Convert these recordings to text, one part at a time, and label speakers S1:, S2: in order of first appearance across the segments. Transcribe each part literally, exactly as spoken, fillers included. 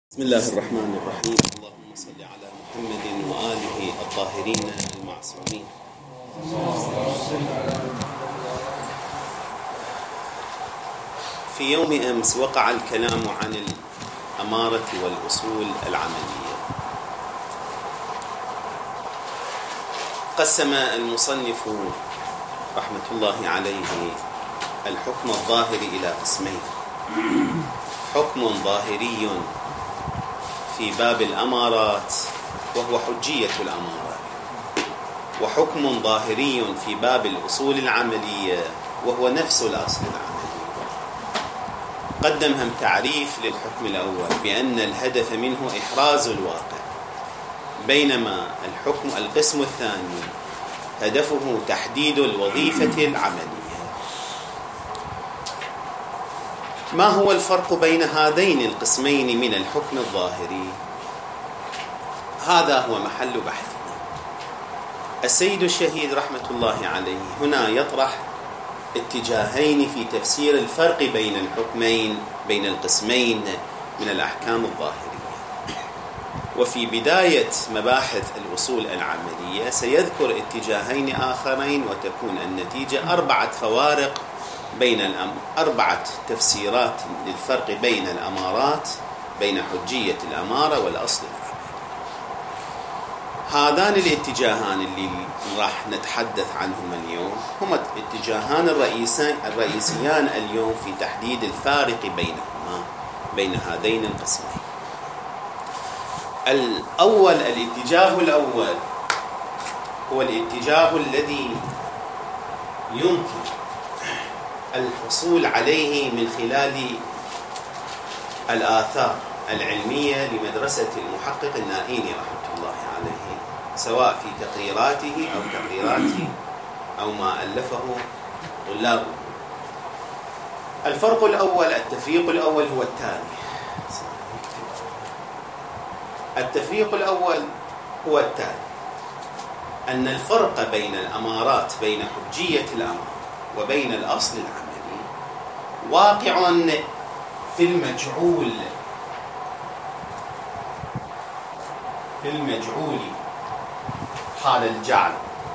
S1: بسم الله الرحمن الرحيم. اللهم صل على محمد وآله الطاهرين المعصومين. في يوم أمس وقع الكلام عن الأمارة والأصول العملية. قسم المصنف رحمة الله عليه الحكم الظاهر إلى قسمين: حكم ظاهري في باب الأمارات وهو حجية الأمارة، وحكم ظاهري في باب الأصول العملية وهو نفس الأصل العملي. قدمهم تعريف للحكم الأول بأن الهدف منه إحراز الواقع، بينما الحكم القسم الثاني هدفه تحديد الوظيفة العملية. ما هو الفرق بين هذين القسمين من الحكم الظاهري؟ هذا هو محل بحثنا. السيد الشهيد رحمة الله عليه هنا يطرح اتجاهين في تفسير الفرق بين الحكمين بين القسمين من الأحكام الظاهرية. وفي بداية مباحث الأصول العملية سيذكر اتجاهين آخرين، وتكون النتيجة أربعة فوارق بين الأم... أربعة تفسيرات للفرق بين الأمارات، بين حجية الأمارة والأصل العملي. هذان الاتجاهان اللي راح نتحدث عنهما اليوم هما الاتجاهان الرئيسيان الرئيسيان اليوم في تحديد الفارق بينهما بين هذين القسمين. الأول، الاتجاه الأول هو الاتجاه الذي يمكن الحصول عليه من خلال الآثار العلمية لمدرسة المحقق النائيني رحمة الله عليه، سواء في تقريراته أو تقريراته أو ما ألفه طلابه. الفرق الأول، التفريق الأول هو التالي. التفريق الأول هو التالي: أن الفرق بين الأمارات، بين حجية الأمر وبين الأصل العملي، واقع في المجعول في المجعول حال الجعل.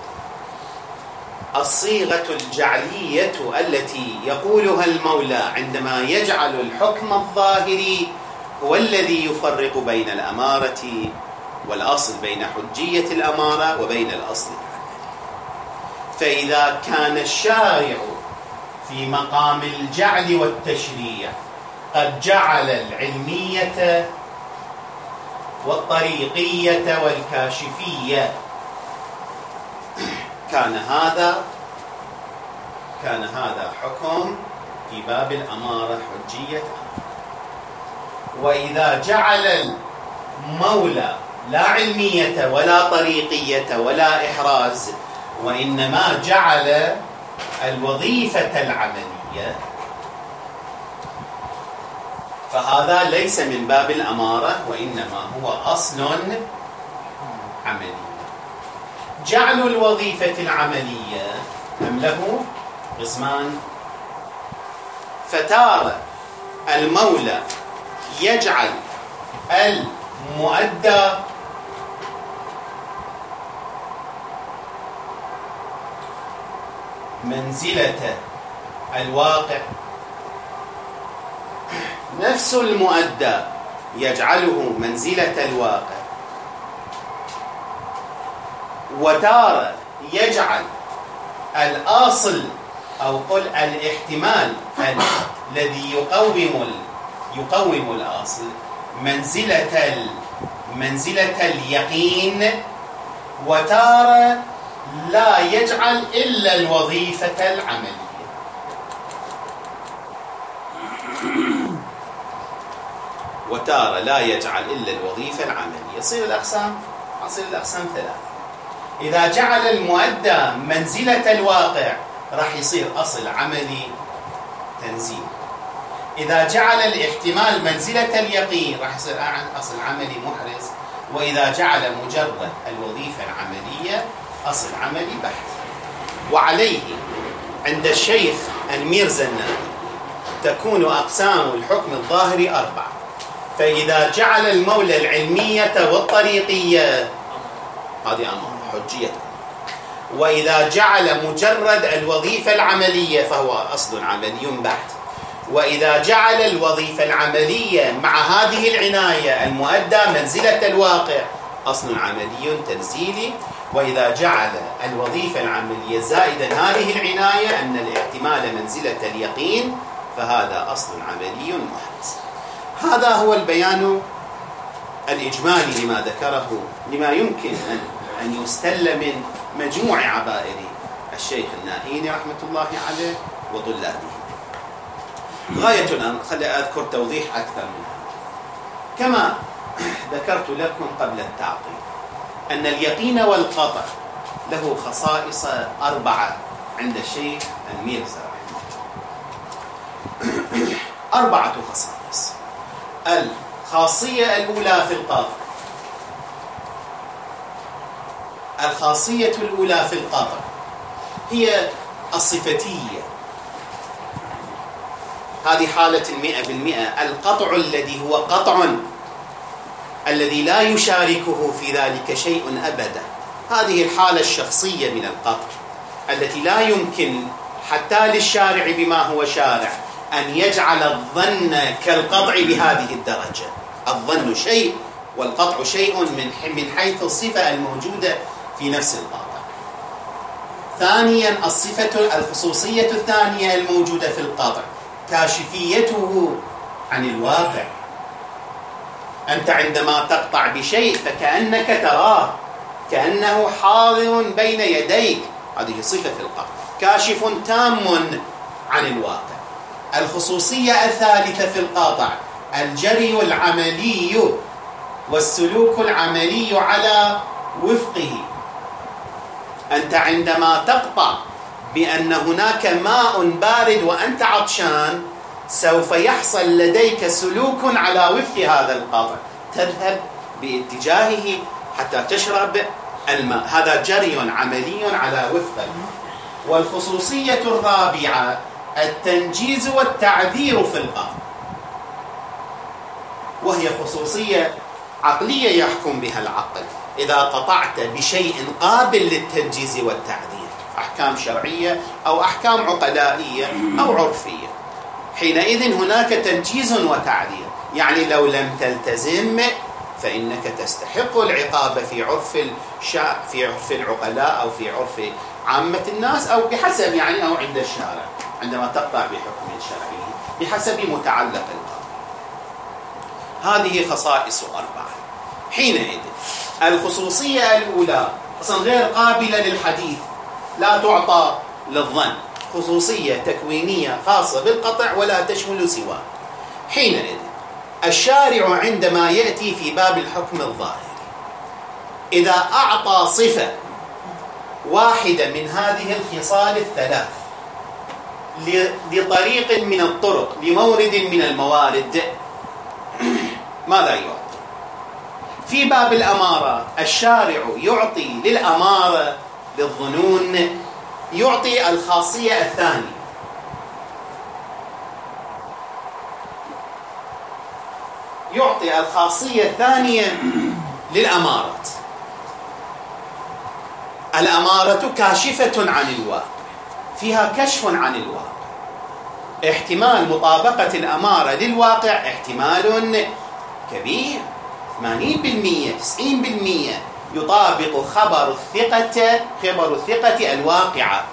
S1: الصيغة الجعلية التي يقولها المولى عندما يجعل الحكم الظاهري هو الذي يفرق بين الأمارة والأصل، بين حجية الأمارة وبين الأصل العملي. فإذا كان الشارع في مقام الجعل والتشريع قد جعل العلمية والطريقية والكاشفية، كان هذا كان هذا حكم في باب الأمارة حجية. وإذا جعل المولى لا علمية ولا طريقية ولا إحراز، وإنما جعل الوظيفة العملية، فهذا ليس من باب الأمارة وإنما هو أصل عملي. جعل الوظيفة العملية هم له قسمان: فتارة المولى يجعل المؤدى منزلة الواقع، نفس المؤدى يجعله منزلة الواقع، وتارة يجعل الأصل أو قل الاحتمال الذي يقوم يقوم الأصل منزلة منزلة اليقين، وتارة لا يجعل إلا الوظيفة العملية. وتارة لا يجعل إلا الوظيفة العملية. يصير الأقسام يصير الأقسام ثلاثة. إذا جعل المؤدى منزلة الواقع راح يصير أصل عملي تنزيل. إذا جعل الاحتمال منزلة اليقين راح يصير أصل عملي محرز. وإذا جعل مجرد الوظيفة العملية أصل عملي بحث. وعليه عند الشيخ الميرزا النائي تكون أقسام الحكم الظاهري أربعة: فإذا جعل المولى العلمية والطريقية هذه أمر حجية، وإذا جعل مجرد الوظيفة العملية فهو أصل عملي بحت، وإذا جعل الوظيفة العملية مع هذه العناية المؤدى منزلة الواقع أصل عملي تنزيلي، وإذا جعل الوظيفة العملية زائدا هذه العناية أن الاحتمال منزلة اليقين فهذا أصل عملي محرز. هذا هو البيان الإجمالي لما ذكره، لما يمكن أن أن يستل من مجموع عبائر الشيخ النائيني رحمة الله عليه وطلابه. غاية الأمر خلي أذكر توضيح أكثر من هذا. كما ذكرت لكم قبل التعقيب أن اليقين والقطع له خصائص أربعة عند الشيخ الميرزا أربعة خصائص. الخاصية الأولى في القطع، الخاصية الأولى في القطع هي الصفتية. هذه حالة المئة بالمئة، القطع الذي هو قطع الذي لا يشاركه في ذلك شيء أبدا. هذه الحالة الشخصية من القطع التي لا يمكن حتى للشارع بما هو شارع أن يجعل الظن كالقطع بهذه الدرجة. الظن شيء والقطع شيء من حيث الصفة الموجودة في نفس القطع. ثانيا الصفة الخصوصية الثانية الموجودة في القطع كاشفيته عن الواقع. أنت عندما تقطع بشيء فكأنك تراه، كأنه حاضر بين يديك، هذه صفة في القطع، كاشف تام عن الواقع. الخصوصية الثالثة في القاطع الجري العملي والسلوك العملي على وفقه. أنت عندما تقطع بأن هناك ماء بارد وأنت عطشان سوف يحصل لديك سلوك على وفق هذا القطع، تذهب باتجاهه حتى تشرب الماء، هذا جري عملي على وفق الماء. والخصوصية الرابعة التنجيز والتعذير في القطع، وهي خصوصية عقلية يحكم بها العقل. إذا قطعت بشيء قابل للتنجيز والتعذير، أحكام شرعية أو أحكام عقلائية أو عرفية، حينئذ هناك تنجيز وتعذير. يعني لو لم تلتزم فإنك تستحق العقاب في عرف الشع... في عرف العقلاء أو في عرف عامة الناس، أو بحسب يعني أو عند الشارع عندما تقطع بحكم شرعي بحسب متعلق القاضي. هذه خصائص أربعة. حينئذ الخصوصية الأولى أصلا غير قابلة للحديث، لا تعطى للظن، خصوصية تكوينية خاصة بالقطع ولا تشمل سواه. حينئذ الشارع عندما يأتي في باب الحكم الظاهري إذا أعطى صفة واحدة من هذه الخصال الثلاث لطريق من الطرق لمورد من الموارد، ماذا يعطي؟ في باب الأمارة الشارع يعطي للأمارة للظنون يعطي الخاصية الثانية، يعطي الخاصية الثانية للأمارة. الأمارة كاشفة عن الواقع، فيها كشف عن الواقع، احتمال مطابقة الأمارة للواقع احتمال كبير، ثمانين بالمئة تسعين بالمئة يطابق خبر الثقة خبر الثقة الواقعة.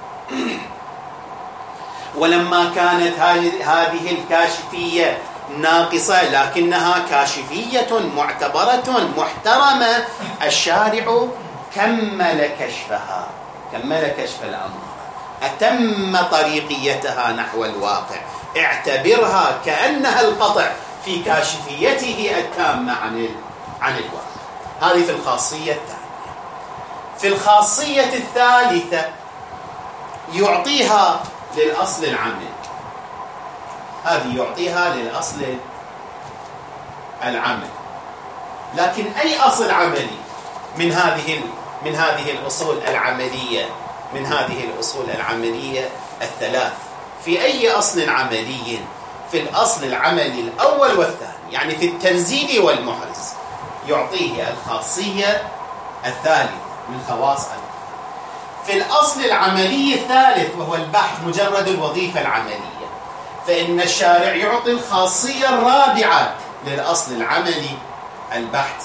S1: ولما كانت هذه الكاشفية ناقصة لكنها كاشفية معتبرة محترمة، الشارع كمل كشفها، كمل كشف الأمارة، أتم طريقيتها نحو الواقع، اعتبرها كأنها القطع في كاشفيته التامة عن عن الواقع. هذه في الخاصية الثانية. في الخاصية الثالثة يعطيها للأصل العملي، هذه يعطيها للأصل العملي. لكن أي أصل عملي من هذه من هذه الأصول العملية من هذه الأصول العملية الثلاث، في أي أصل عملي في الأصل العملي الأول والثاني، يعني في التنزيل والمحرز، يعطيه الخاصية الثالث من خواص الأصل. في الأصل العملي الثالث وهو البحث مجرد الوظيفة العملية، فإن الشارع يعطي الخاصية الرابعة للأصل العملي البحث.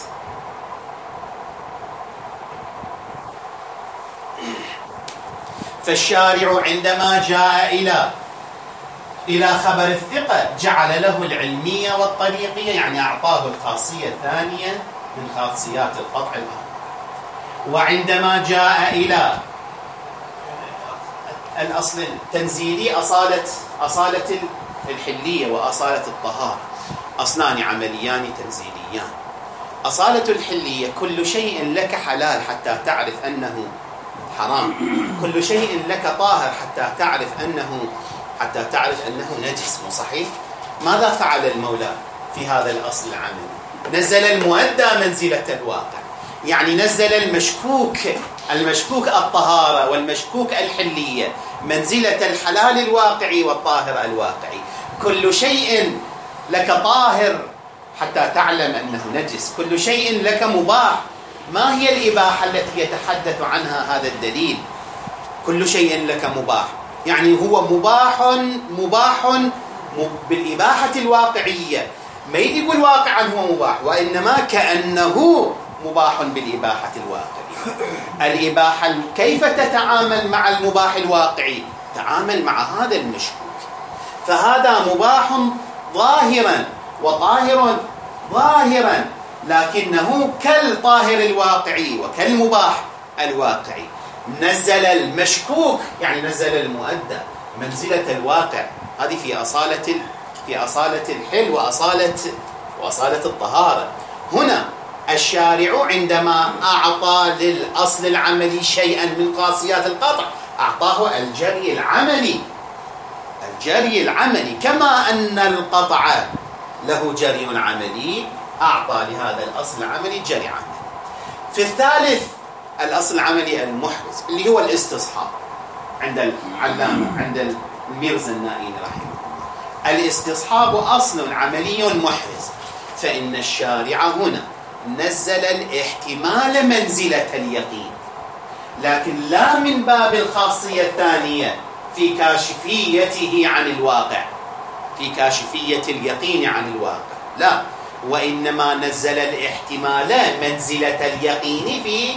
S1: فالشارع عندما جاء إلى إلى خبر الثقة جعل له العلمية والطريقية، يعني أعطاه الخاصية الثانية من خاصيات القطع الأربعة. وعندما جاء إلى الأصل التنزيلي أصالة أصالة الحلية وأصالة الطهارة، أصلان عمليان تنزيليان. أصالة الحلية كل شيء لك حلال حتى تعرف أنه حرام، كل شيء لك طاهر حتى تعرف أنه حتى تعرف أنه نجس، مو صحيح؟ ماذا فعل المولى في هذا الأصل العملي؟ نزل المؤدى منزلة الواقع، يعني نزل المشكوك المشكوك الطهارة والمشكوك الحلية منزلة الحلال الواقعي والطاهر الواقعي. كل شيء لك طاهر حتى تعلم أنه نجس، كل شيء لك مباح. ما هي الإباحة التي يتحدث عنها هذا الدليل؟ كل شيء لك مباح، يعني هو مباح مباح بالإباحة الواقعية، ما يقول واقعا هو مباح، وإنما كأنه مباح بالإباحة الواقعية. الإباحة كيف تتعامل مع المباح الواقعي؟ تعامل مع هذا المشكوك، فهذا مباح ظاهرا وطاهر ظاهرا، لكنه كالطاهر الواقعي وكالمباح الواقعي. نزل المشكوك يعني نزل المؤدى منزلة الواقع. هذه في أصالة في أصالة الحل وأصالة وأصالة الطهارة. هنا الشارع عندما أعطى للأصل العملي شيئا من خاصيات القطع أعطاه الجري العملي، الجري العملي، كما أن القطع له جري عملي أعطى لهذا الأصل العملي جري عملي. في الثالث الأصل العملي المحرز اللي هو الاستصحاب عند العلامة عند الميرزا النائين رحمه الله. الاستصحاب أصل عملي محرز، فإن الشارع هنا نزل الاحتمال منزلة اليقين، لكن لا من باب الخاصية الثانية في كاشفيته عن الواقع، في كاشفية اليقين عن الواقع، لا، وإنما نزل الاحتمال منزلة اليقين في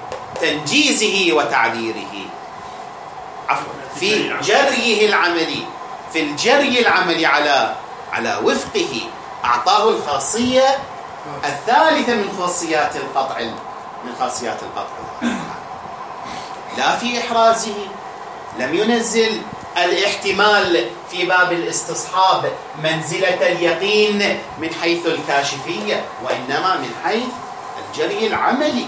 S1: تنجيزه وتعبيره، عفوا في جريه العملي، في الجري العملي على على وفقه أعطاه الخاصية الثالثة من خاصيات القطع من خاصيات القطع، لا في إحرازه. لم ينزل الاحتمال في باب الاستصحاب منزلة اليقين من حيث الكاشفية، وإنما من حيث الجري العملي.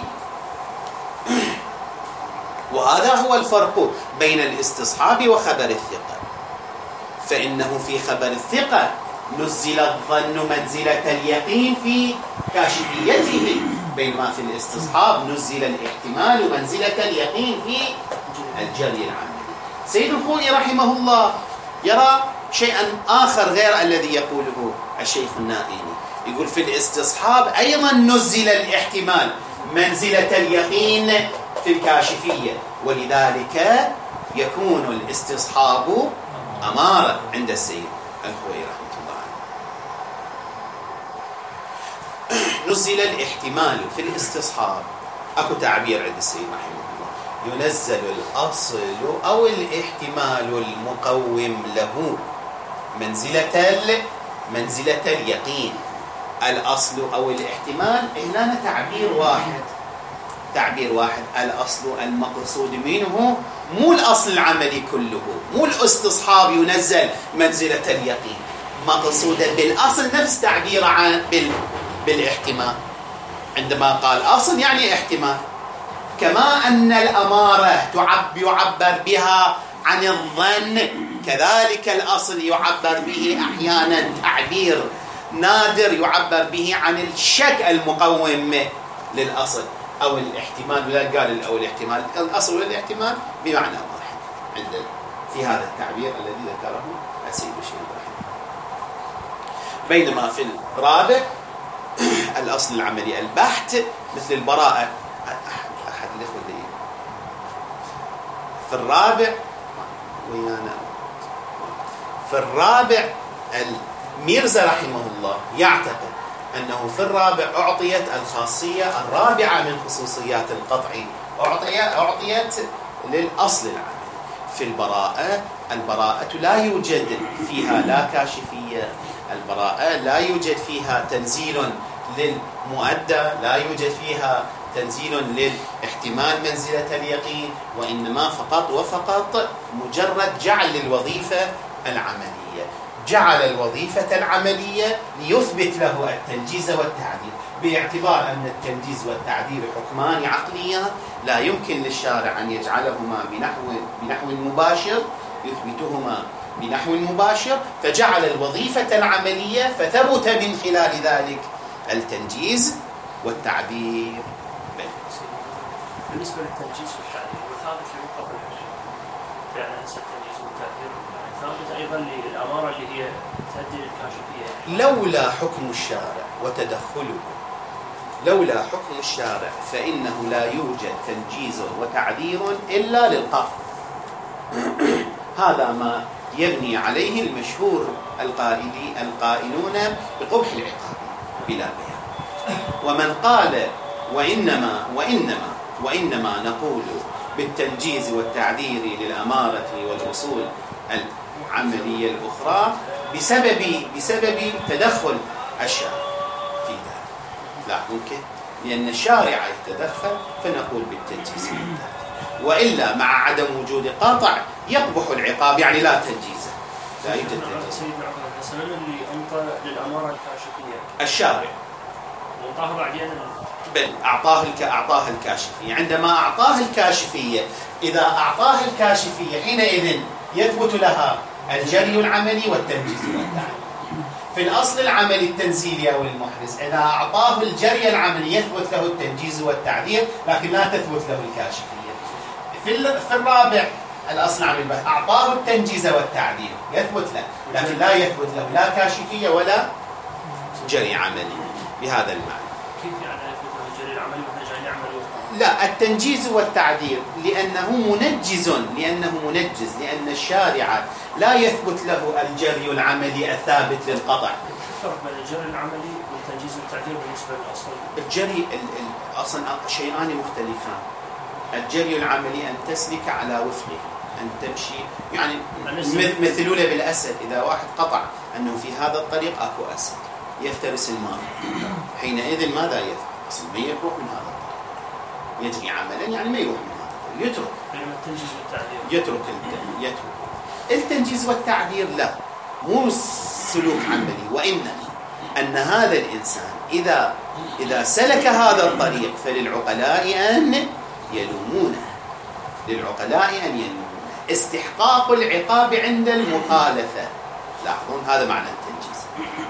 S1: وهذا هو الفرق بين الاستصحاب وخبر الثقة، فإنه في خبر الثقة نزل الظن منزلة اليقين في كاشفيته، بينما في الاستصحاب نزل الاحتمال منزلة اليقين في الجري العملي. سيد الخوئي رحمه الله يرى شيئا آخر غير الذي يقوله الشيخ النائيني، يقول في الاستصحاب أيضا نزل الاحتمال منزلة اليقين في الكاشفية، ولذلك يكون الاستصحاب أمارة عند السيد الخوئي رحمه الله عليه. نزل الاحتمال في الاستصحاب، أكو تعبير عند السيد رحمه الله، ينزل الأصل أو الاحتمال المقوم له منزلة منزلة اليقين. الأصل أو الاحتمال هنا تعبير واحد، تعبير واحد. الأصل المقصود منه مو الأصل العملي كله، مو الاستصحاب ينزل منزلة اليقين، مقصودا بالأصل نفس تعبير عن بال بالاحتمال. عندما قال أصل يعني احتمال، كما أن الأمارة يعبر بها عن الظن، كذلك الأصل يعبر به أحيانا تعبير نادر يعبر به عن الشك المقوم للأصل أو الاحتمال. ولا قال أو الاحتمال، الأصل والاحتمال بمعنى واحد عند في هذا التعبير الذي ذكره السيد الشيخ رحمه الله. بينما في الرابع الأصل العملي البحت مثل البراءة. أحد الإخوة في الرابع ويانا في الرابع الميرزا رحمه الله يعتقد أنه في الرابع أعطيت الخاصية الرابعة من خصوصيات القطع، أعطيت للأصل العملي. في البراءة البراءة لا يوجد فيها لا كاشفية، البراءة لا يوجد فيها تنزيل للمؤدى، لا يوجد فيها تنزيل للاحتمال منزلة اليقين، وإنما فقط وفقط مجرد جعل للوظيفة العملية، جعل الوظيفة العملية ليثبت له التنجيز والتعديل، باعتبار أن التنجيز والتعديل حكمان عقليان لا يمكن للشارع أن يجعلهما بنحو بنحو مباشر، يثبتهما بنحو مباشر، فجعل الوظيفة العملية فثبت من خلال ذلك التنجيز والتعبير.
S2: بالنسبة للتنجيز والتعبير وثابت لمقابل فعلا التنجيز والتعبير ثابت أيضا للأمارة اللي هي تؤدي للكاشفية.
S1: لولا حكم الشارع وتدخله، لولا حكم الشارع فإنه لا يوجد تنجيز وتعبير إلا للقطع. هذا ما يبني عليه المشهور القائلي القائلون بقبح العقاب بلا بيان. ومن قال وإنما وإنما وإنما نقول بالتنجيز والتعديل للأمارة والأصول العملية الأخرى بسبب بسبب تدخل الشارع في ذلك. لا ممكن، لأن الشارع يتدخل فنقول بالتنجيز والتعديل، وإلا مع عدم وجود قاطع يقبح العقاب، يعني لا تنجيز، لا يوجد تنجيز.
S2: سيدنا عمر الحسن اللي أنطى للأمارة الكاشفية
S1: الشارع
S2: وانطاها بعدين
S1: بل أعطاه الك... أعطاه الكاشفية. عندما أعطاه الكاشفية، إذا أعطاه الكاشفية حينئذ يثبت لها الجري العملي والتنجيز والتعديل. في الأصل العملي التنزيلي أو المحرز إذا أعطاه الجري العملي يثبت له التنجيز والتعديل، لكن لا تثبت له الكاشفية. في في الرابع الأصل العملي البحث أعطاه التنجيز والتعديل يثبت له، لكن لا يثبت له لا كاشفية ولا جري عملي بهذا المعنى.
S2: كيف يعني يثبت له الجري العملي وإحنا جايين نعمل؟
S1: لا، التنجيز والتعديل لأنه منجز، لأنه منجز لأن الشارع لا يثبت له الجري العملي الثابت للقطع.
S2: الفرق بين الجري العملي والتنجيز والتعديل بالنسبة للأصل؟
S1: الجري أصلا شيئان مختلفان. الجري العملي أن تسلك على وفقه، أن تمشي، يعني مثلون بالأسد. إذا واحد قطع أنه في هذا الطريق أكو أسد يفترس الماء، حينئذ ماذا يفعل؟ أصلا ما يروح من هذا الطريق، يجري عملا يعني ما يروح من هذا الطريق، يترك
S2: التنجيز والتعديل،
S1: يترك يترك التنجيز والتعديل. لا، مو سلوك عملي، وإنما أن هذا الإنسان إذا إذا سلك هذا الطريق فللعقلاء أن يلومونه، للعقلاء أن يلومونه. استحقاق العقاب عند المخالفة، لاحظون هذا معنى التنجيز.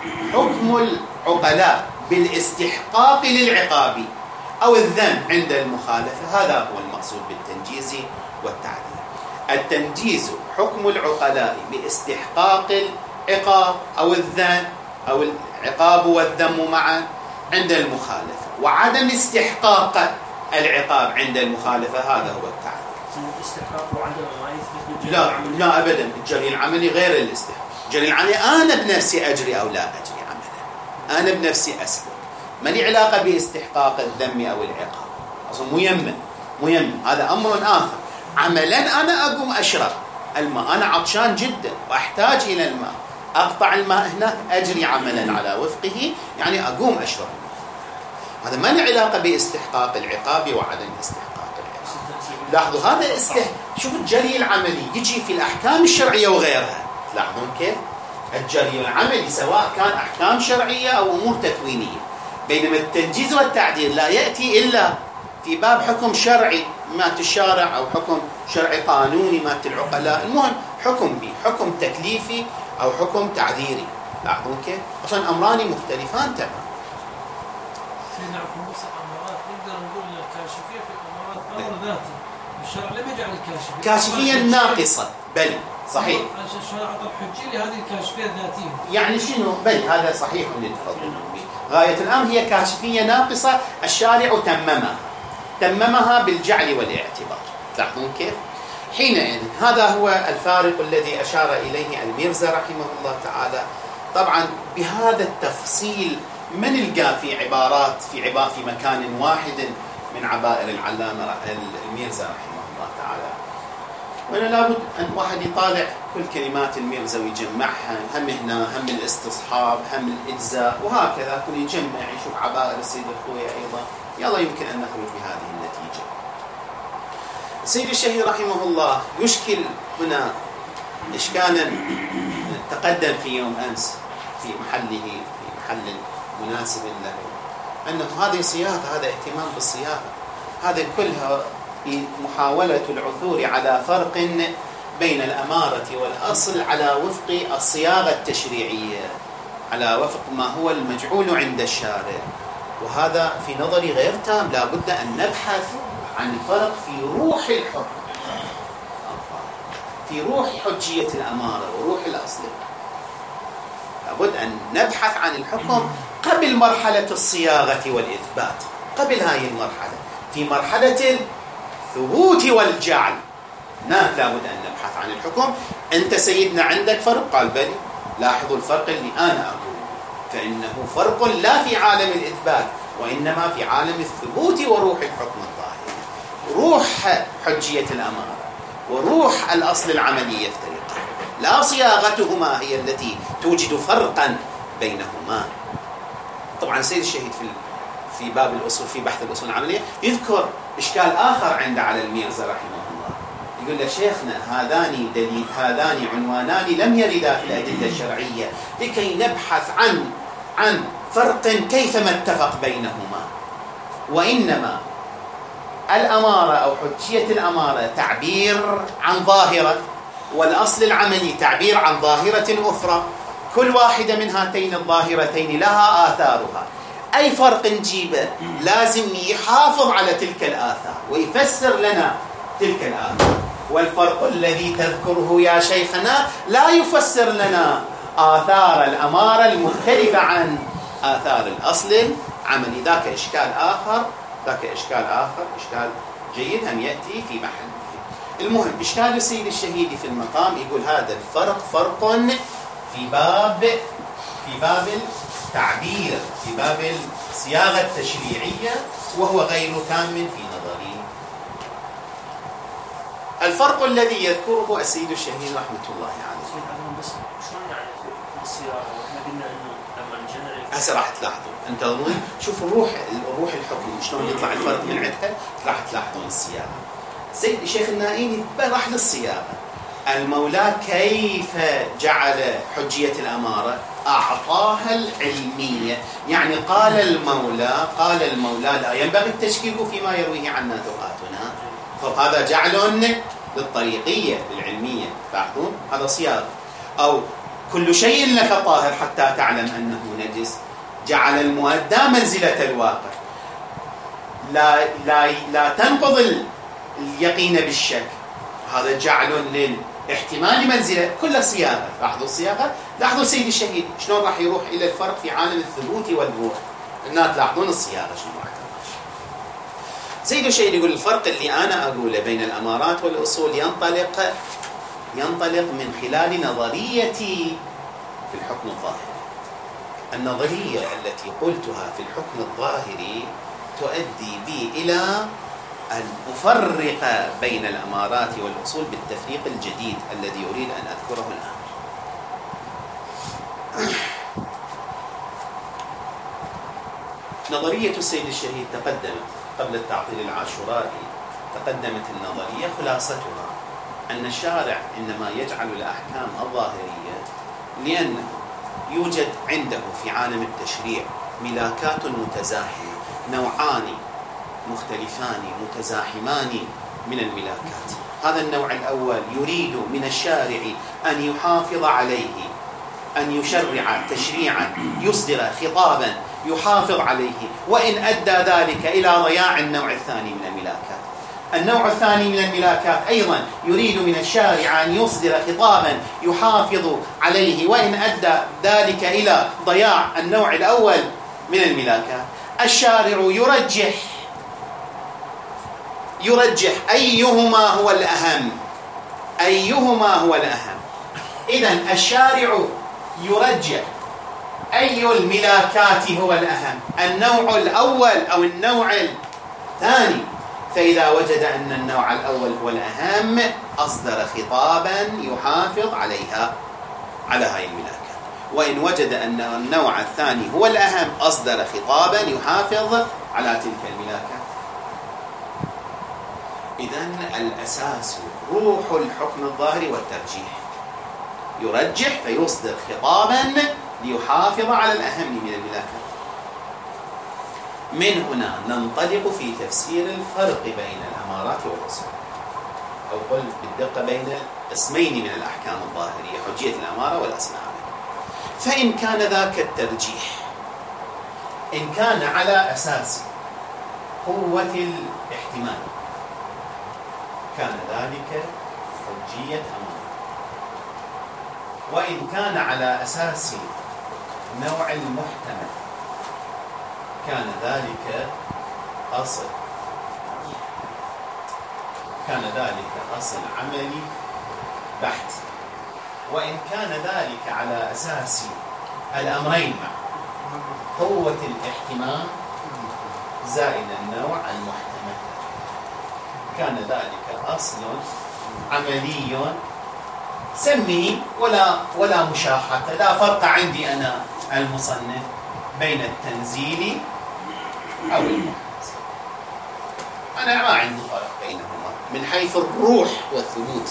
S1: حكم العقلاء بالاستحقاق للعقاب أو الذم عند المخالفة، هذا هو المقصود بالتنجيز والتعديل. التنجيز حكم العقلاء باستحقاق العقاب أو الذم أو العقاب والذم معا عند المخالفة، وعدم استحقاق العقاب عند المخالفة، هذا هو التعديل.
S2: الاستحقاق وعدم ما يثبت
S1: لا لا أبدا، الجري العملي غير الاستحقاق. الجري العملي أنا بنفسي أجري أو لا أجري عملا، أنا بنفسي أسلك، ما لي علاقة باستحقاق الذم أو العقاب، أصلا ميمن ميمن هذا أمر آخر. عملا أنا أقوم أشرب الماء، أنا عطشان جدا وأحتاج إلى الماء، أقطع الماء هناك، أجري عملا على وفقه، يعني أقوم أشرب الماء. هذا ما له علاقة باستحقاق العقاب وعدم استحقاق العقاب. لاحظوا هذا استح... شوفوا الجري العملي يجي في الأحكام الشرعية وغيرها. لاحظون كيف الجري العملي سواء كان أحكام شرعية أو أمور تكوينية، بينما التنجيز والتعديل لا يأتي إلا في باب حكم شرعي مات الشارع أو حكم شرعي قانوني مات العقلاء، المهم حكم به، حكم تكليفي أو حكم تعذيري. لاحظون كيف أصلا أمران مختلفان تماما.
S3: سيدنا في نص الأمارات نقدر نقول الكاشفية في الأمارات أمر ذاتي، الشرع لم يجعل الكاشفية
S1: كاشفية ناقصة، بل صحيح.
S3: الشرع أعطى الحجية لهذه الكاشفية الذاتية.
S1: يعني شنو؟ بل هذا صحيح من التفضل. غاية الأمر هي كاشفية ناقصة الشارع تممها تممها بالجعل والاعتبار. تلاحظون كيف؟ حينئذ هذا هو الفارق الذي أشار إليه الميرزا رحمه الله تعالى. طبعا بهذا التفصيل ما نلقى في عبارات في عبارة في مكان واحد من عبائر العلامة الميرزا رحمه الله تعالى. وأنا لابد أن واحد يطالع كل كلمات الميرزا ويجمعها، هم هنا هم الاستصحاب هم الإجزاء وهكذا، كل يجمع يشوف عبائر السيد الخوي أيضا، يلا يمكن أن نخرج بهذه النتيجة. السيد الشهيد رحمه الله يشكل هنا إشكالا تقدم في يوم أمس في محله في محل مناسب له، أنه هذه صياغة، هذا اهتمام بالصياغة، هذا كلها محاولة العثور على فرق بين الأمارة والأصل على وفق الصياغة التشريعية، على وفق ما هو المجعول عند الشارع. وهذا في نظري غير تام، لا بد أن نبحث عن الفرق في روح الحكم، في روح حجية الأمارة وروح الأصل. لابد أن نبحث عن الحكم قبل مرحلة الصياغة والإثبات، قبل هذه المرحلة، في مرحلة الثبوت والجعل هناك لابد أن نبحث عن الحكم. أنت سيدنا عندك فرق؟ قال بلي. لاحظوا الفرق اللي أنا أقول، فإنه فرق لا في عالم الإثبات وإنما في عالم الثبوت وروح الحكم الظاهري. روح حجية الأمارة وروح الأصل العملي يفترقان، لا صياغتهما هي التي توجد فرقا بينهما. طبعا سيد الشهيد في في باب الأصول، في بحث الأصول العملية، يذكر إشكال آخر عنده على الميرزا رحمه الله. يقول له شيخنا هذان دليل هذان عنوانان لم يردا في الأدلة الشرعية لكي نبحث عن عن فرق كيفما اتفق بينهما، وإنما الأمارة أو حجية الأمارة تعبير عن ظاهرة، والأصل العملي تعبير عن ظاهرة أخرى، كل واحدة من هاتين الظاهرتين لها آثارها. أي فرق نجيبه لازم يحافظ على تلك الآثار ويفسر لنا تلك الآثار. والفرق الذي تذكره يا شيخنا لا يفسر لنا آثار الأمارة المختلفة عن آثار الأصل العملي. ذاك إشكال آخر، ذاك إشكال آخر إشكال جيد هم يأتي في محله. المهم إشكال السيد الشهيد في المقام يقول هذا الفرق فرق في باب في باب التعبير، في باب الصياغة التشريعية، وهو غير تام في نظري. الفرق الذي يذكره السيد الشهيد رحمة الله عليه.
S2: بس شلون يعني الصياغة؟ واحنا قلنا انه لما نجنريت
S1: هسه راح تلاحظون، انتظرون شوفوا روح روح الحكم شلون يطلع الفرق من عندها، راح تلاحظون الصياغة. سيد الشيخ النائيني راح للصياغة. المولى كيف جعل حجية الأمارة؟ أعطاها العلمية، يعني قال المولى قال المولى لا ينبغي التشكيك فيما يرويه عنا ثقاتنا. فهذا جعل للطريقية العلمية، لاحظون هذا صياغة. أو كل شيء لك طاهر حتى تعلم أنه نجس، جعل المؤدى منزلة الواقع، لا لا لا تنقض اليقين بالشك، هذا جعل للاحتمال منزلة، كل صياغة. لاحظوا الصياغة، لاحظوا سيد الشهيد شلون راح يروح إلى الفرق في عالم الثبوت والروح. هنا تلاحظون الصياغة شنو راح تروح. سيد الشهيد يقول الفرق اللي أنا أقوله بين الأمارات والأصول ينطلق ينطلق من خلال نظريتي في الحكم الظاهري. النظرية التي قلتها في الحكم الظاهري تؤدي بي إلى أن أفرق بين الأمارات والأصول بالتفريق الجديد الذي أريد أن أذكره الآن. نظرية السيد الشهيد تقدمت قبل التعطيل العاشورائي، تقدمت النظرية خلاصتها أن الشارع إنما يجعل الأحكام الظاهرية لأنه يوجد عنده في عالم التشريع ملاكات متزاحمة، نوعان مختلفان متزاحمان من الملاكات. هذا النوع الأول يريد من الشارع أن يحافظ عليه، أن يشرع تشريعا، يصدر خطابا يحافظ عليه، وإن أدى ذلك إلى ضياع النوع الثاني من الملاكات. النوع الثاني من الملاكات أيضا يريد من الشارع أن يصدر خطابا يحافظ عليه، وإن أدى ذلك إلى ضياع النوع الأول من الملاكات. الشارع يرجح يرجح أيهما هو الأهم أيهما هو الأهم إذن الشارع يرجح أي الملاكات هو الأهم، النوع الأول أو النوع الثاني. فإذا وجد أن النوع الأول هو الأهم أصدر خطابا يحافظ عليها على هاي الملاكات، وإن وجد أن النوع الثاني هو الأهم أصدر خطابا يحافظ على تلك الملاكات. إذن الأساس روح الحكم الظاهري والترجيح، يرجح فيصدر خطابا ليحافظ على الأهم من الملاكات. من هنا ننطلق في تفسير الفرق بين الأمارات والأصول، أو قل بالدقة بين قسمين من الأحكام الظاهرية، حجية الأمارة والأصنام. فإن كان ذاك الترجيح إن كان على أساس قوة الاحتمال كان ذلك حجية أمارة، وإن كان على أساس نوع المحتمل كان ذلك أصل كان ذلك أصل عملي بحت. وإن كان ذلك على أساس الأمرين مع قوة الاحتمال زائد النوع المحتمل كان ذلك أصل عملي سميه ولا ولا مشاحة. لا فرق عندي أنا المصنف بين التنزيل أو المحتمل، أنا ما عندي فرق بينهما من حيث الروح والثبوت.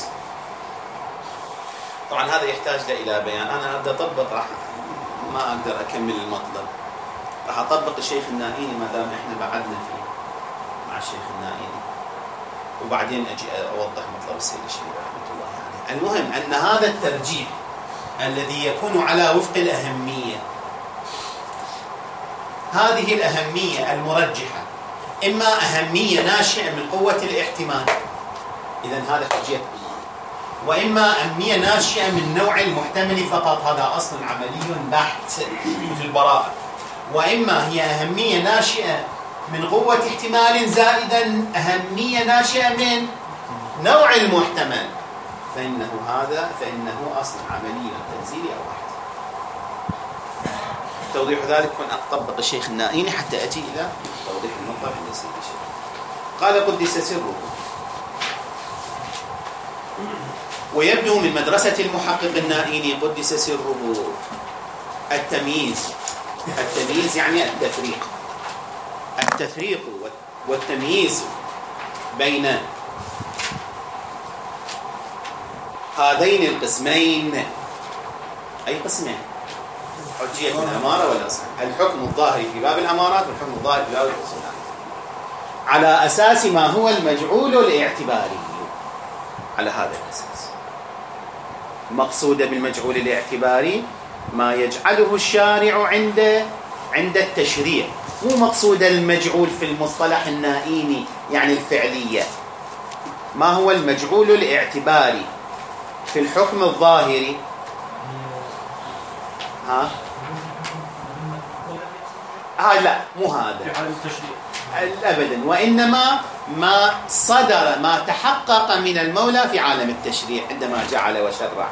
S1: طبعا هذا يحتاج إلى بيان. أنا أبدأ أطبق، راح ما أقدر أكمل المطلب، راح أطبق الشيخ النائيني ما دام إحنا بعدنا فيه مع الشيخ النائيني، وبعدين أجي أوضح مطلب السيد الشيخ رحمة الله عليه. المهم أن هذا الترجيح الذي يكون على وفق الأهمية، هذه الأهمية المرجحة إما أهمية ناشئة من قوة الاحتمال، إذن هذا حجية أمارة، وإما أهمية ناشئة من نوع المحتمل فقط، هذا أصل عملي بحت في البراءة، وإما هي أهمية ناشئة من قوة احتمال زائدا أهمية ناشئة من نوع المحتمل، فإنه هذا فإنه أصل عملي تنزيلي أو بحت. توضيح ذلك كن أطبق الشيخ النائيني حتى أتي إلى توضيح المطلب عند السيد الشيخ. قال قدس سره. ويبدو من مدرسة المحقق النائيني قدس سره التمييز. التمييز يعني التفريق التفريق والتمييز بين هذين القسمين. أي قسمين؟ حجية الأمارة والأصل، الحكم الظاهري في باب الأمارات والحكم الظاهري في باب الأصول، على أساس ما هو المجعول الاعتباري. على هذا الأساس المقصود بالمجعول الاعتباري ما يجعله الشارع عند عند التشريع، مو مقصود المجعول في المصطلح النائيني يعني الفعلية. ما هو المجعول الاعتباري في الحكم الظاهري؟ ها ها لا مو هذا أبدا، وإنما ما صدر ما تحقق من المولى في عالم التشريع عندما جعل وشرع.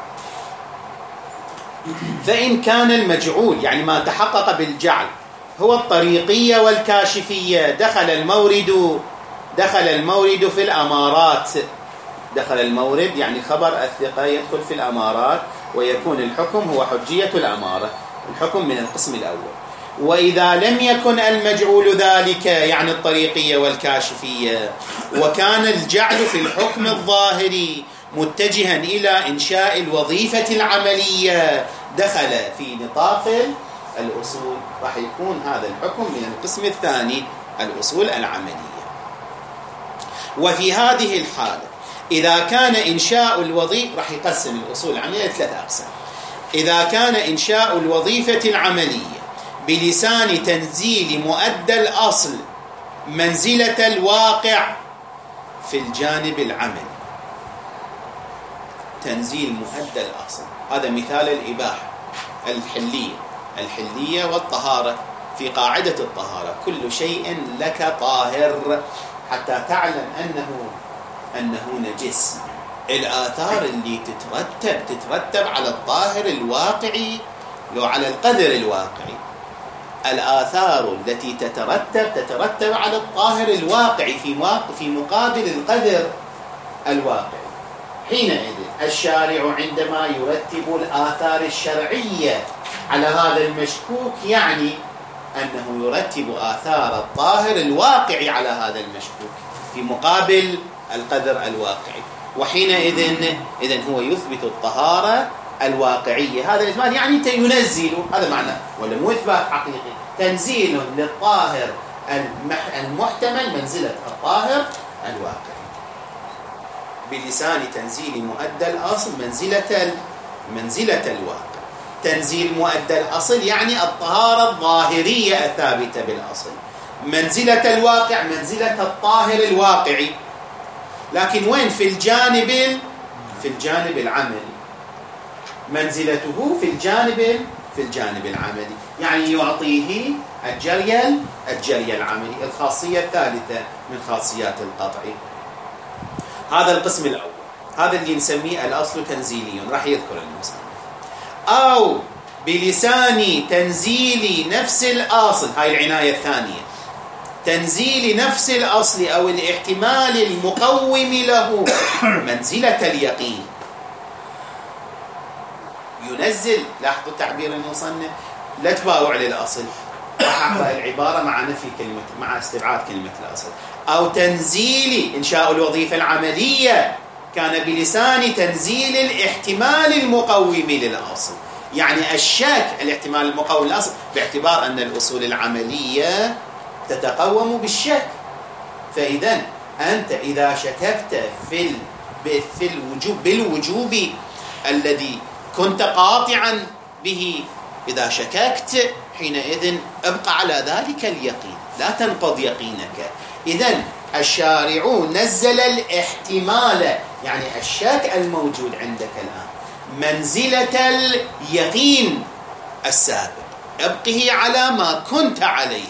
S1: فإن كان المجعول يعني ما تحقق بالجعل هو الطريقية والكاشفية، دخل المورد دخل المورد في الأمارات. دخل المورد يعني خبر الثقة يدخل في الأمارات، ويكون الحكم هو حجية الأمارة، الحكم من القسم الأول. وإذا لم يكن المجعول ذلك يعني الطريقية والكاشفية، وكان الجعل في الحكم الظاهري متجها إلى إنشاء الوظيفة العملية، دخل في نطاق الأصول، راح يكون هذا الحكم من القسم الثاني الأصول العملية. وفي هذه الحالة إذا كان إنشاء الوظيفة، راح يقسم الأصول العملية ثلاث أقسام. إذا كان إنشاء الوظيفة العملية بلسان تنزيل مؤدى الأصل منزلة الواقع، في الجانب العملي تنزيل مؤدى الأصل. هذا مثال الإباحة الحلية الحلية والطهارة. في قاعدة الطهارة كل شيء لك طاهر حتى تعلم أنه أنه نجس. الآثار اللي تترتب تترتب على الطاهر الواقعي لو على القدر الواقعي. الآثار التي تترتب تترتب على الطاهر الواقعي في في مقابل القدر الواقعي. حينئذ الشارع عندما يرتب الآثار الشرعية على هذا المشكوك يعني أنه يرتب آثار الطاهر الواقعي على هذا المشكوك في مقابل القدر الواقعي. وحينئذ إذن هو يثبت الطهارة الواقعية. هذا الإثبات يعني ينزل، هذا معناه، ولا مو إثبات حقيقي، تنزيل للطاهر المحتمل منزلة الطاهر الواقعي بلسان تنزيل مؤدى الأصل منزلة منزلة الواقع. تنزيل مؤدى الأصل يعني الطهارة الظاهرية الثابتة بالأصل، منزلة الواقع منزلة الطاهر الواقعي. لكن وين؟ في الجانب في الجانب العملي، منزلته في الجانب في الجانب العملي، يعني يعطيه الجري الجري العملي، الخاصية الثالثة من خاصيات القطع. هذا القسم الأول، هذا اللي نسميه الأصل تنزيلي، راح يذكر المصنف. أو بلسان تنزيل نفس الأصل، هاي العناية الثانية، تنزيل نفس الأصل أو الاحتمال المقوم له منزلة اليقين. ينزل، لاحظوا تعبير المصنف، لا تباوع للأصل، أقرأ العبارة مع نفي كلمة، مع استبعاد كلمة الأصل. أو تنزيل إنشاء الوظيفة العملية كان بلسان تنزيل الاحتمال المقوم للأصل، يعني الشك الاحتمال المقوم للأصل، باعتبار أن الأصول العملية تتقوم بالشك. فإذا أنت إذا شككت في في الوجوب بالوجوب الذي كنت قاطعا به، إذا شككت حينئذ ابقى على ذلك اليقين، لا تنقض يقينك. إذن الشارع نزل الاحتمال، يعني الشك الموجود عندك الآن، منزلة اليقين السابق، ابقه على ما كنت عليه،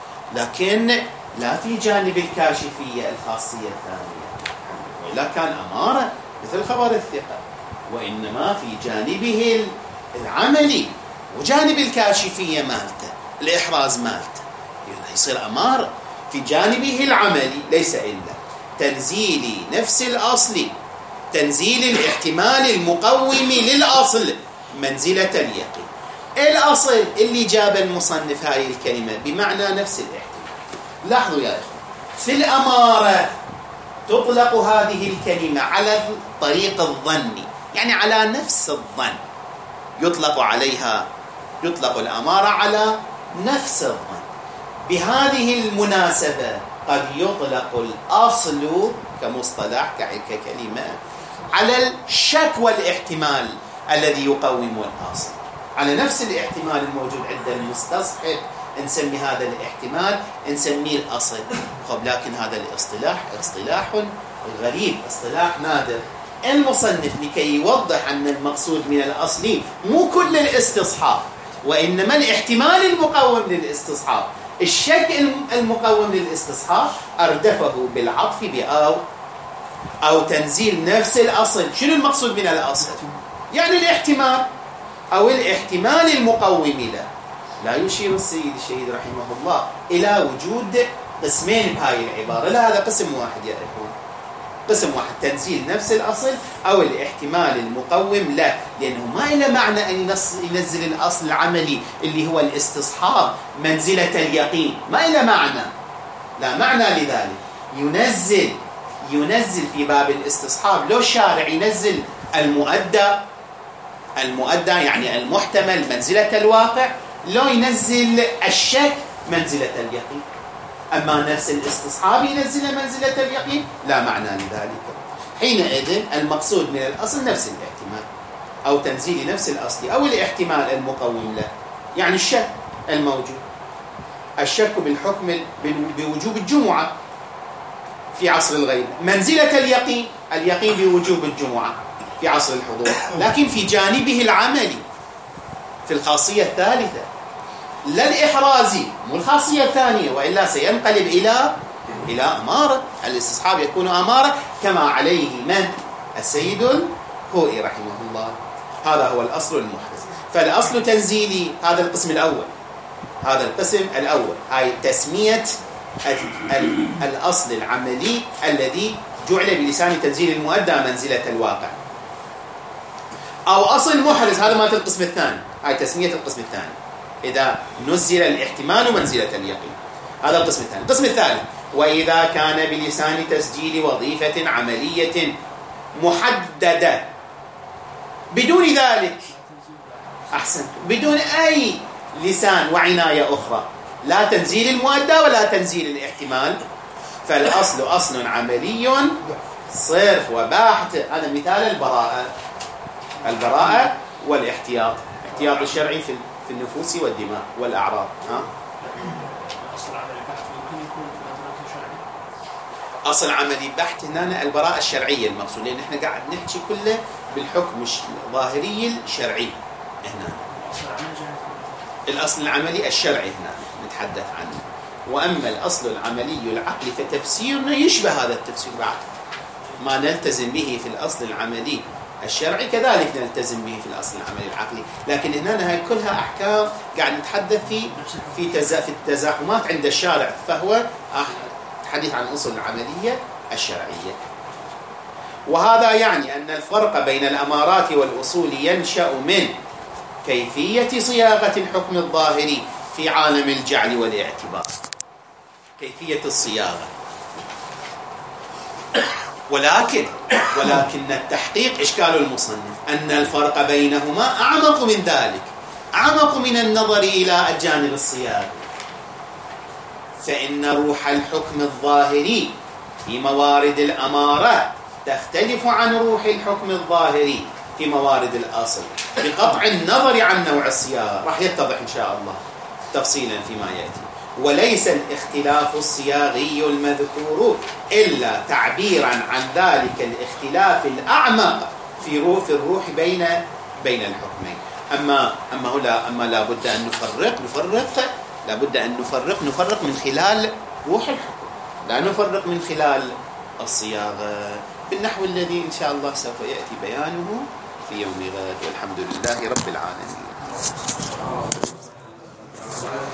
S1: لكن لا في جانب الكاشفية الخاصية الثانية، ولا كان أمارة مثل خبر الثقة، وإنما في جانبه العملي وجانب الكاشفية مالته، الإحراز مالته، يصير أمارة. في جانبه العملي ليس إلا تنزيل نفس الأصل، تنزيل الاحتمال المقوم للأصل منزلة اليقين. الأصل اللي جاب المصنف هاي الكلمة بمعنى نفس الاحتمال. لاحظوا يا إخوة، في الأمارة تطلق هذه الكلمة على طريق الظن، يعني على نفس الظن يطلق عليها، يطلق الأمارة على نفس الظن. بهذه المناسبة قد يطلق الأصل كمصطلح ككلمة على الشك والاحتمال الذي يقوم الأصل، على نفس الاحتمال الموجود عند المستصحب نسمي هذا الاحتمال نسميه الأصل. طب لكن هذا الاصطلاح اصطلاح غريب، اصطلاح نادر. المصنف لكي يوضح أن المقصود من الأصل مو كل الاستصحاب، وإنما الاحتمال المقوم للاستصحاب، الشك المقوم للاستصحاب، أردفه بالعطف بأو أو تنزيل نفس الأصل. شنو المقصود من الأصل؟ يعني الاحتمال أو الاحتمال المقوم له. لا يشير السيد الشهيد رحمه الله إلى وجود قسمين بهاي العبارة، لا، هذا قسم واحد يا إخوان، قسم واحد، تنزيل نفس الأصل أو الاحتمال المقوم له، لأنه ما له معنى أن ينزل الأصل العملي اللي هو الاستصحاب منزلة اليقين، ما له معنى، لا معنى لذلك. ينزل ينزل في باب الاستصحاب، لو الشارع ينزل المؤدى، المؤدى يعني المحتمل منزلة الواقع، لو ينزل الشك منزلة اليقين. أما نفس الاستصحاب ينزل منزلة اليقين، لا معنى لذلك. حينئذ المقصود من الأصل نفس الاحتمال أو تنزيل نفس الأصل أو الاحتمال المقوم له، يعني الشك الموجود، الشك بالحكم بوجوب الجمعة، في عصر الغيب، منزلة اليقين، اليقين بوجوب الجمعة في عصر الحضور، لكن في جانبه العملي في الخاصية الثالثة، لا الإحرازي، مو الخاصية الثانية، وإلا سينقلب إلى إلى أمارة. الاستصحاب يكون أمارة كما عليه من؟ السيد الخوئي رحمه الله. هذا هو الأصل المحرز. فالأصل تنزيلي، هذا القسم الأول، هذا القسم الأول، هاي تسمية الأصل العملي الذي جعل بلسان تنزيل المؤدى منزلة الواقع، أو أصل محرز، هذا مالت القسم الثاني، هاي تسمية القسم الثاني، إذا نزل الاحتمال منزلة اليقين، هذا القسم الثاني. القسم الثالث: وإذا كان بلسان تسجيل وظيفة عملية محددة بدون ذلك، أحسنت، بدون أي لسان وعناية أخرى، لا تنزيل المؤدى ولا تنزيل الاحتمال، فالأصل أصل عملي صرف وباحت. هذا مثال البراءة، البراءة والاحتياط، الاحتياط الشرعي في في النفوس والدماء والأعراض. ها؟
S2: أصل عملي بحت ممكن يكون مدرك شرعي.
S1: أصل عملي بحت هنا البراءة الشرعية المقصود، لأن احنا قاعد نحكي كله بالحكم الظاهري الشرعي هنا. الأصل العملي الشرعي هنا نتحدث عنه، وأما الأصل العملي العقلي فتفسيرنا يشبه هذا التفسير بعد، ما نلتزم به في الأصل العملي الشرعي كذلك نلتزم به في الأصل العملي العقلي، لكن هنا هاي كلها أحكام قاعد نتحدث في في في التزاحمات عند الشارع، فهو حديث عن الأصول العملية الشرعية. وهذا يعني أن الفرق بين الأمارات والأصول ينشأ من كيفية صياغة الحكم الظاهري في عالم الجعل والاعتبار، كيفية الصياغة. ولكن ولكن التحقيق إشكال المصنف أن الفرق بينهما أعمق من ذلك، أعمق من النظر إلى الجانب الصياغي، فإن روح الحكم الظاهري في موارد الأمارة تختلف عن روح الحكم الظاهري في موارد الأصل، بقطع النظر عن نوع الصياغة. راح يتضح إن شاء الله تفصيلا فيما يأتي. وليس الاختلاف الصياغي المذكور إلا تعبيرا عن ذلك الاختلاف الأعمق في روح في الروح بين بين الحكمين. أما أما لا أما لا بد أن نفرق نفرق لا بد أن نفرق نفرق من خلال روح الحكم، لا نفرق من خلال الصياغة، بالنحو الذي إن شاء الله سوف يأتي بيانه في يوم غد. والحمد لله رب العالمين.